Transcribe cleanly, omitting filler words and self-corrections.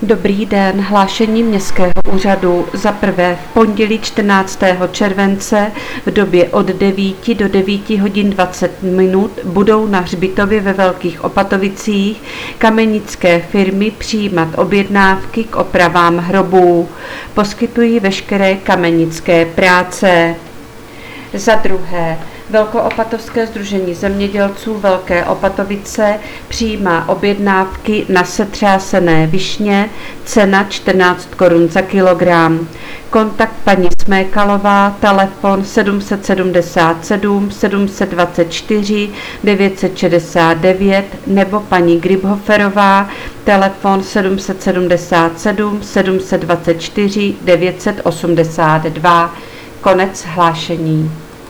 Dobrý den, hlášení Městského úřadu. Za prvé v pondělí 14. července v době od 9 do 9 hodin 20 minut budou na hřbitově ve Velkých Opatovicích kamenické firmy přijímat objednávky k opravám hrobů. Poskytují veškeré kamenické práce. Za druhé, Velkoopatovské sdružení zemědělců Velké Opatovice přijímá objednávky na setřásené višně, cena 14 korun za kilogram. Kontakt paní Smékalová, telefon 777 724 969 nebo paní Gribhoferová, telefon 777 724 982. Konec hlášení.